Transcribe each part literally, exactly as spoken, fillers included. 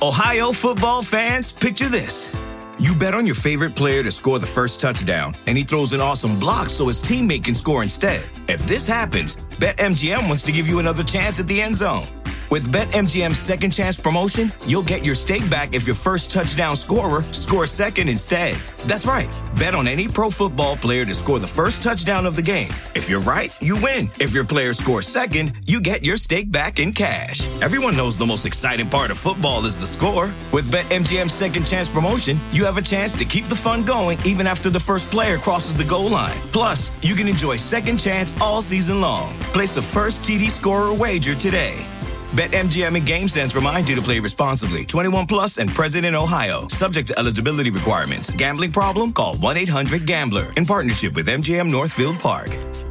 Ohio football fans, picture this. You bet on your favorite player to score the first touchdown, and he throws an awesome block so his teammate can score instead. If this happens, BetMGM wants to give you another chance at the end zone. With BetMGM's Second Chance promotion, you'll get your stake back if your first touchdown scorer scores second instead. That's right. Bet on any pro football player to score the first touchdown of the game. If you're right, you win. If your player scores second, you get your stake back in cash. Everyone knows the most exciting part of football is the score. With BetMGM's Second Chance promotion, you have a chance to keep the fun going even after the first player crosses the goal line. Plus, you can enjoy Second Chance all season long. Place a first T D scorer wager today. BetMGM and GameSense remind you to play responsibly. twenty-one plus and present in Ohio. Subject to eligibility requirements. Gambling problem? Call one eight hundred gambler. In partnership with M G M Northfield Park.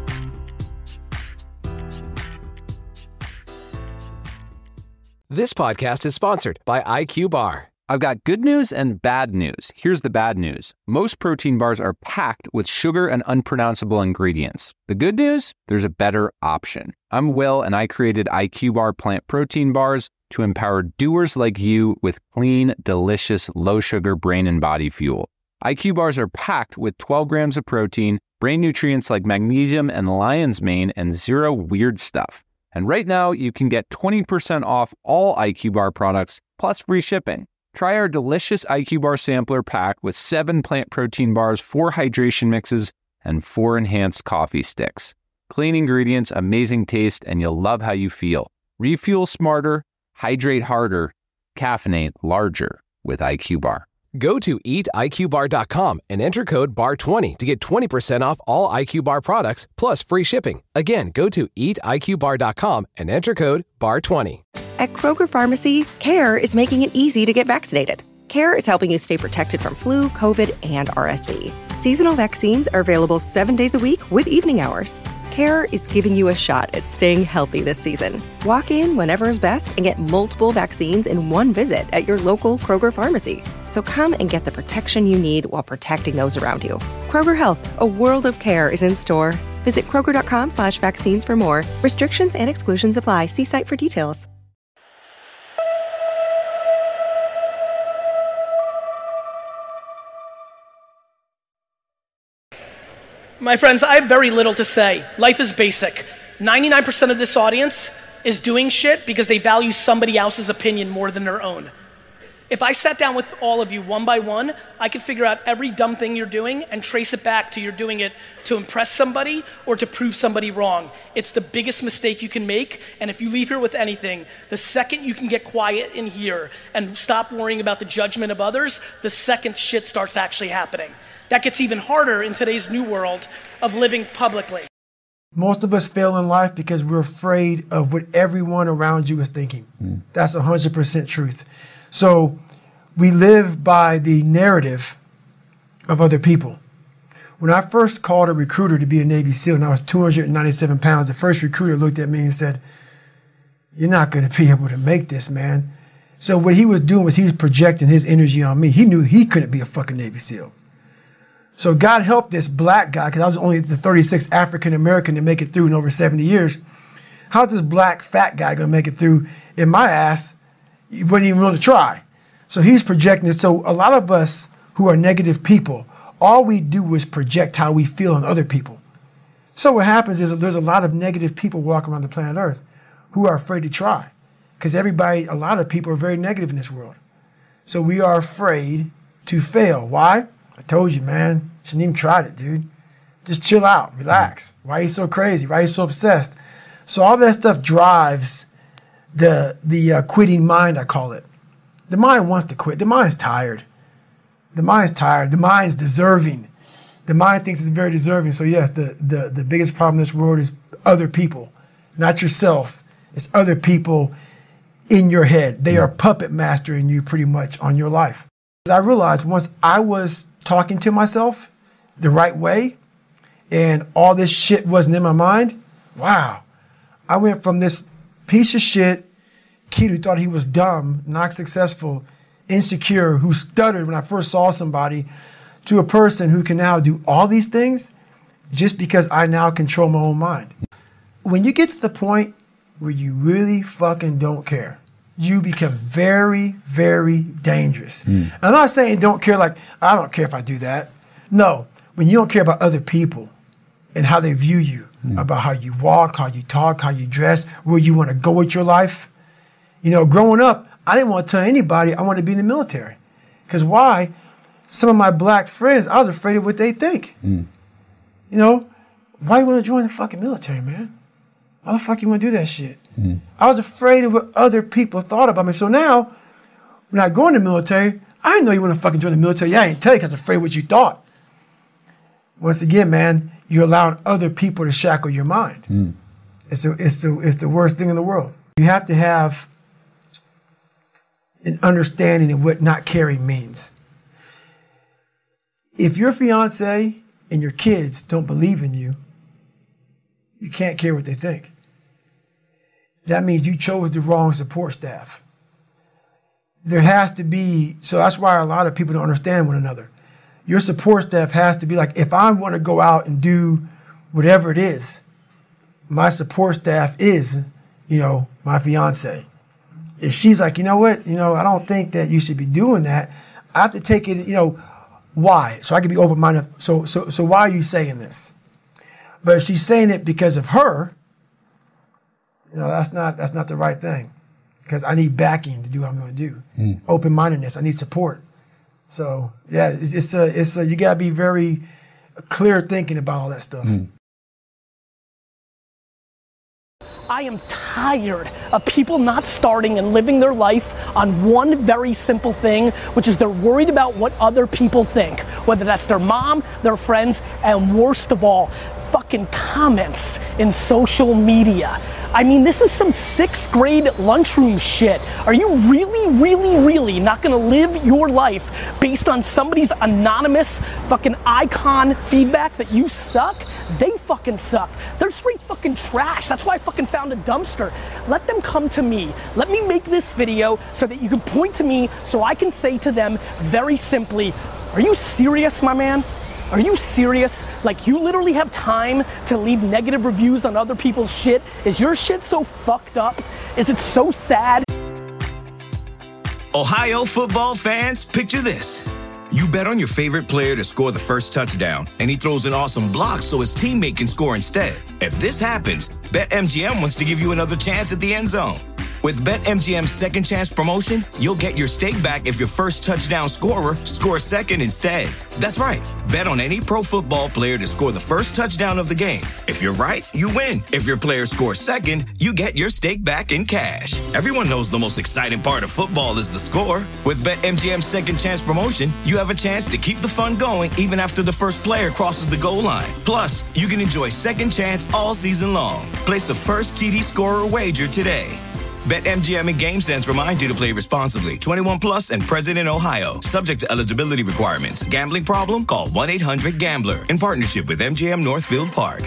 This podcast is sponsored by I Q Bar. I've got good news and bad news. Here's the bad news. Most protein bars are packed with sugar and unpronounceable ingredients. The good news? There's a better option. I'm Will, and I created I Q Bar plant protein bars to empower doers like you with clean, delicious, low-sugar brain and body fuel. I Q Bars are packed with twelve grams of protein, brain nutrients like magnesium and lion's mane, and zero weird stuff. And right now, you can get twenty percent off all I Q Bar products, plus free shipping. Try our delicious I Q Bar sampler pack with seven plant protein bars, four hydration mixes, and four enhanced coffee sticks. Clean ingredients, amazing taste, and you'll love how you feel. Refuel smarter, hydrate harder, caffeinate larger with I Q Bar. Go to eat I Q bar dot com and enter code B A R twenty to get twenty percent off all I Q Bar products, plus free shipping. Again, go to eat I Q bar dot com and enter code B A R twenty. At Kroger Pharmacy, CARE is making it easy to get vaccinated. CARE is helping you stay protected from flu, COVID, and R S V. Seasonal vaccines are available seven days a week with evening hours. CARE is giving you a shot at staying healthy this season. Walk in whenever is best and get multiple vaccines in one visit at your local Kroger Pharmacy. So come and get the protection you need while protecting those around you. Kroger Health, a world of care is in store. Visit Kroger.com slash vaccines for more. Restrictions and exclusions apply. See site for details. My friends, I have very little to say. Life is basic. ninety-nine percent of this audience is doing shit because they value somebody else's opinion more than their own. If I sat down with all of you one by one, I could figure out every dumb thing you're doing and trace it back to you're doing it to impress somebody or to prove somebody wrong. It's the biggest mistake you can make, and if you leave here with anything, the second you can get quiet in here and stop worrying about the judgment of others, the second shit starts actually happening. That gets even harder in today's new world of living publicly. Most of us fail in life because we're afraid of what everyone around you is thinking. Mm. That's one hundred percent truth. So we live by the narrative of other people. When I first called a recruiter to be a Navy SEAL and I was two hundred ninety-seven pounds, the first recruiter looked at me and said, "You're not going to be able to make this, man." So what he was doing was he was projecting his energy on me. He knew he couldn't be a fucking Navy SEAL. So God help this black guy, because I was only the thirty-sixth African-American to make it through in over seventy years. How's this black fat guy going to make it through in my ass? He wouldn't even want to try. So he's projecting it. So a lot of us who are negative people, all we do is project how we feel on other people. So what happens is there's a lot of negative people walking around the planet Earth who are afraid to try. Because everybody, a lot of people are very negative in this world. So we are afraid to fail. Why? I told you, man. Shouldn't even tried it, dude. Just chill out, relax. Why are you so crazy? Why are you so obsessed? So all that stuff drives the the uh, quitting mind, I call it. The mind wants to quit. The mind's tired. The mind's tired. The mind's deserving. The mind thinks it's very deserving. So yes, the, the, the biggest problem in this world is other people, not yourself. It's other people in your head. They are puppet mastering you pretty much on your life. I realized once I was talking to myself the right way and all this shit wasn't in my mind, wow, I went from this piece of shit kid who thought he was dumb, not successful, insecure, who stuttered when I first saw somebody, to a person who can now do all these things just because I now control my own mind. When you get to the point where you really fucking don't care, you become very, very dangerous. Mm. I'm not saying don't care, like, I don't care if I do that. No, when you don't care about other people and how they view you, mm. about how you walk, how you talk, how you dress, where you want to go with your life. You know, growing up, I didn't want to tell anybody I wanted to be in the military. Because why? Some of my black friends, I was afraid of what they think. Mm. You know, why you want to join the fucking military, man? Why the fuck you want to do that shit? Mm. I was afraid of what other people thought about me. So now, when I go in the military, I didn't know you want to fucking join the military. Yeah, I didn't tell you because I was afraid of what you thought. Once again, man, you're allowing other people to shackle your mind. Mm. It's, the, it's, the, it's the worst thing in the world. You have to have an understanding of what not caring means. If your fiance and your kids don't believe in you, you can't care what they think. That means you chose the wrong support staff. There has to be, so that's why a lot of people don't understand one another. Your support staff has to be like, if I want to go out and do whatever it is, my support staff is, you know, my fiance. If she's like, you know what, you know, I don't think that you should be doing that, I have to take it, you know, why? So I can be open-minded. So, so, so why are you saying this? But if she's saying it because of her, you know, that's not that's not the right thing. Because I need backing to do what I'm going to do. Mm. Open-mindedness. I need support. So yeah, it's, it's a it's a, you gotta be very clear thinking about all that stuff. Mm. I am tired of people not starting and living their life on one very simple thing, which is they're worried about what other people think, whether that's their mom, their friends, and worst of all, fucking comments in social media. I mean, this is some sixth grade lunchroom shit. Are you really, really, really not gonna live your life based on somebody's anonymous fucking icon feedback that you suck? They fucking suck. They're straight fucking trash. That's why I fucking found a dumpster. Let them come to me. Let me make this video so that you can point to me so I can say to them very simply, are you serious, my man? Are you serious? Like, you literally have time to leave negative reviews on other people's shit? Is your shit so fucked up? Is it so sad? Ohio football fans, picture this. You bet on your favorite player to score the first touchdown, and he throws an awesome block so his teammate can score instead. If this happens, BetMGM wants to give you another chance at the end zone. With BetMGM's second chance promotion, you'll get your stake back if your first touchdown scorer scores second instead. That's right. Bet on any pro football player to score the first touchdown of the game. If you're right, you win. If your player scores second, you get your stake back in cash. Everyone knows the most exciting part of football is the score. With BetMGM's second chance promotion, you have a chance to keep the fun going even after the first player crosses the goal line. Plus, you can enjoy second chance all season long. Place a first T D scorer wager today. BetMGM and GameSense remind you to play responsibly. twenty-one plus and present in Ohio. Subject to eligibility requirements. Gambling problem? Call one eight hundred gambler. In partnership with M G M Northfield Park.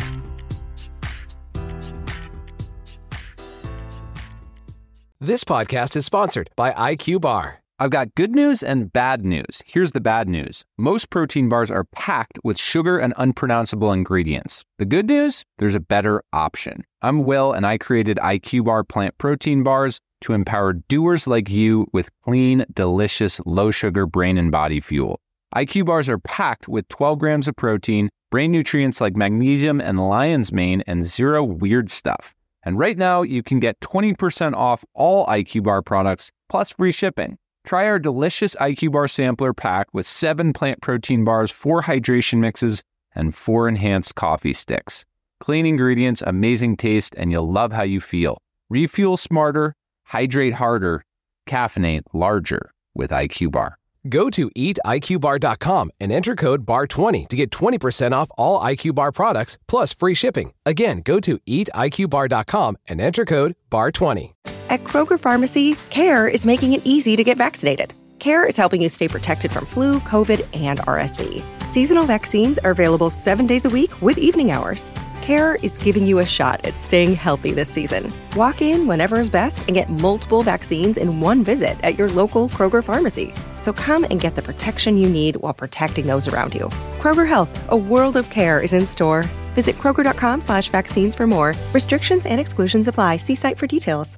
This podcast is sponsored by I Q Bar. I've got good news and bad news. Here's the bad news. Most protein bars are packed with sugar and unpronounceable ingredients. The good news? There's a better option. I'm Will, and I created I Q Bar plant protein bars to empower doers like you with clean, delicious, low-sugar brain and body fuel. I Q Bars are packed with twelve grams of protein, brain nutrients like magnesium and lion's mane, and zero weird stuff. And right now, you can get twenty percent off all I Q Bar products, plus free shipping. Try our delicious I Q Bar sampler pack with seven plant protein bars, four hydration mixes, and four enhanced coffee sticks. Clean ingredients, amazing taste, and you'll love how you feel. Refuel smarter, hydrate harder, caffeinate larger with I Q Bar. Go to eat I Q bar dot com and enter code B A R twenty to get twenty percent off all I Q Bar products, plus free shipping. Again, go to eat I Q bar dot com and enter code B A R twenty. At Kroger Pharmacy, CARE is making it easy to get vaccinated. CARE is helping you stay protected from flu, COVID, and R S V. Seasonal vaccines are available seven days a week with evening hours. CARE is giving you a shot at staying healthy this season. Walk in whenever is best and get multiple vaccines in one visit at your local Kroger Pharmacy. So come and get the protection you need while protecting those around you. Kroger Health, a world of care, is in store. Visit Kroger dot com slash vaccines for more. Restrictions and exclusions apply. See site for details.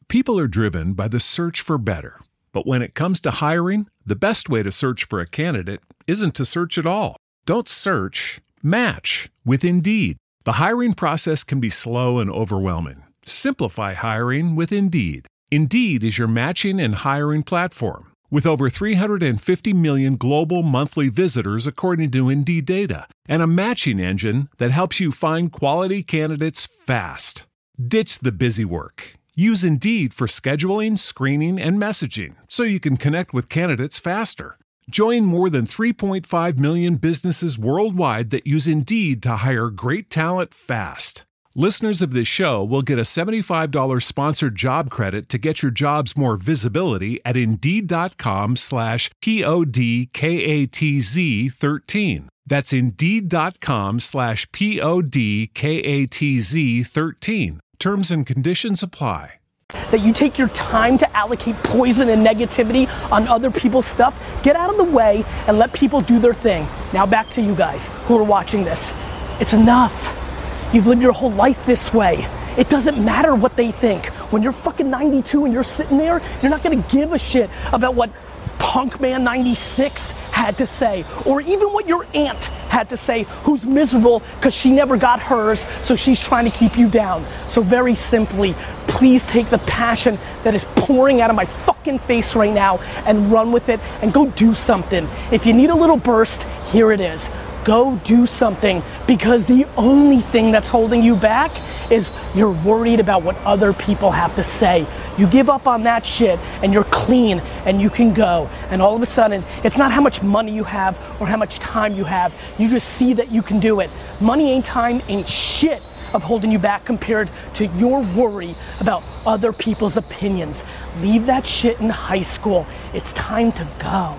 People are driven by the search for better. But when it comes to hiring, the best way to search for a candidate isn't to search at all. Don't search, match with Indeed. The hiring process can be slow and overwhelming. Simplify hiring with Indeed. Indeed is your matching and hiring platform. With over three hundred fifty million global monthly visitors according to Indeed data, and a matching engine that helps you find quality candidates fast. Ditch the busy work. Use Indeed for scheduling, screening, and messaging so you can connect with candidates faster. Join more than three point five million businesses worldwide that use Indeed to hire great talent fast. Listeners of this show will get a seventy-five dollars sponsored job credit to get your jobs more visibility at Indeed.com slash P-O-D-K-A-T-Z 13. That's Indeed.com slash P-O-D-K-A-T-Z 13. Terms and conditions apply. That you take your time to allocate poison and negativity on other people's stuff. Get out of the way and let people do their thing. Now back to you guys who are watching this. It's enough. You've lived your whole life this way. It doesn't matter what they think. When you're fucking ninety-two and you're sitting there, you're not gonna give a shit about what Punkman ninety-six had to say, or even what your aunt had to say, who's miserable because she never got hers, so she's trying to keep you down. So very simply, please take the passion that is pouring out of my fucking face right now and run with it and go do something. If you need a little burst, here it is. Go do something, because the only thing that's holding you back is you're worried about what other people have to say. You give up on that shit and you're clean and you can go. And all of a sudden, it's not how much money you have or how much time you have. You just see that you can do it. Money ain't time, ain't shit of holding you back compared to your worry about other people's opinions. Leave that shit in high school. It's time to go.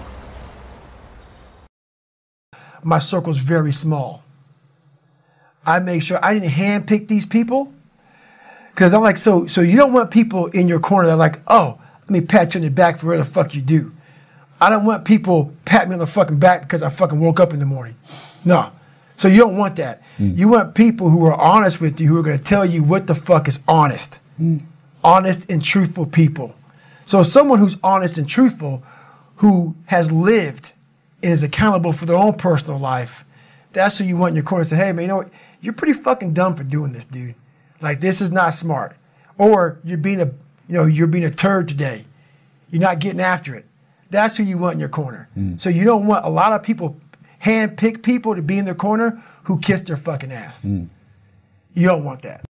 My circle's very small. I make sure I didn't handpick these people, because I'm like, so so you don't want people in your corner that are like, oh, let me pat you on the back for whatever the fuck you do. I don't want people pat me on the fucking back because I fucking woke up in the morning. No. So you don't want that. Mm. You want people who are honest with you, who are going to tell you what the fuck is honest. Mm. Honest and truthful people. So someone who's honest and truthful, who has lived and is accountable for their own personal life, that's who you want in your corner. Say, hey, man, you know what? You're pretty fucking dumb for doing this, dude. Like, this is not smart. Or you're being a, you know, you're being a turd today. You're not getting after it. That's who you want in your corner. Mm. So you don't want a lot of people, hand-pick people to be in their corner who kiss their fucking ass. Mm. You don't want that.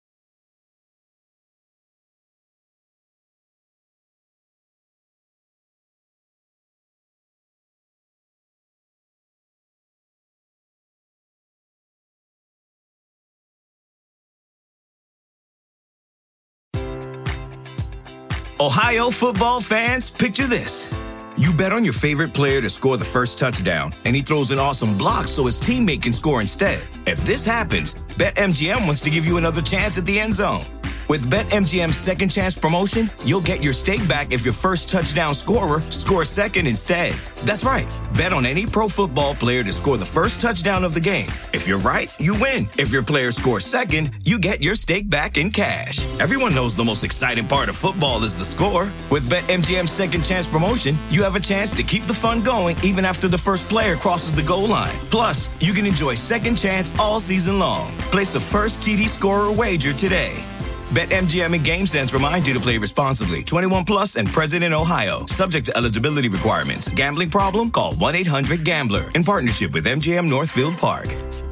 Ohio football fans, picture this. You bet on your favorite player to score the first touchdown, and he throws an awesome block so his teammate can score instead. If this happens, BetMGM wants to give you another chance at the end zone. With BetMGM's second chance promotion, you'll get your stake back if your first touchdown scorer scores second instead. That's right. Bet on any pro football player to score the first touchdown of the game. If you're right, you win. If your player scores second, you get your stake back in cash. Everyone knows the most exciting part of football is the score. With BetMGM's second chance promotion, you have a chance to keep the fun going even after the first player crosses the goal line. Plus, you can enjoy second chance all season long. Place a first T D scorer wager today. BetMGM and GameSense remind you to play responsibly. twenty-one plus and present in Ohio. Subject to eligibility requirements. Gambling problem? Call one eight hundred gambler. In partnership with M G M Northfield Park.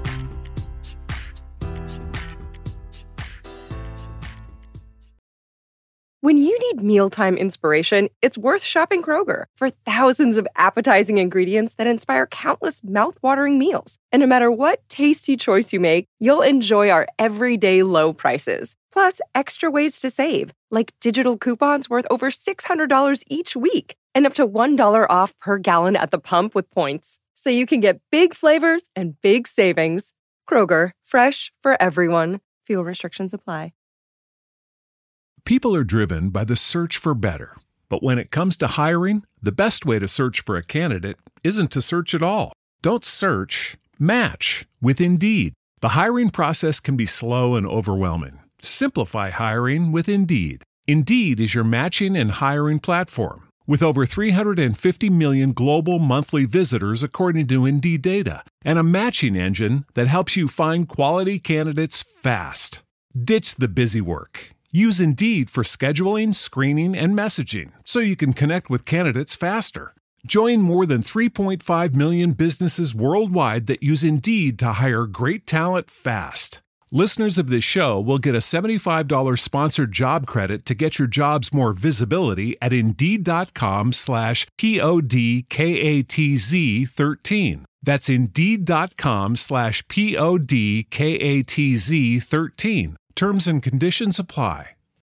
When you need mealtime inspiration, it's worth shopping Kroger for thousands of appetizing ingredients that inspire countless mouthwatering meals. And no matter what tasty choice you make, you'll enjoy our everyday low prices. Plus, extra ways to save, like digital coupons worth over six hundred dollars each week and up to one dollar off per gallon at the pump with points. So you can get big flavors and big savings. Kroger, fresh for everyone. Fuel restrictions apply. People are driven by the search for better. But when it comes to hiring, the best way to search for a candidate isn't to search at all. Don't search, match with Indeed. The hiring process can be slow and overwhelming. Simplify hiring with Indeed. Indeed is your matching and hiring platform. With over three hundred fifty million global monthly visitors according to Indeed data, and a matching engine that helps you find quality candidates fast. Ditch the busy work. Use Indeed for scheduling, screening, and messaging so you can connect with candidates faster. Join more than three point five million businesses worldwide that use Indeed to hire great talent fast. Listeners of this show will get a seventy-five dollars sponsored job credit to get your jobs more visibility at Indeed.com slash P-O-D-K-A-T-Z 13. That's Indeed.com slash P-O-D-K-A-T-Z 13. Terms and conditions apply.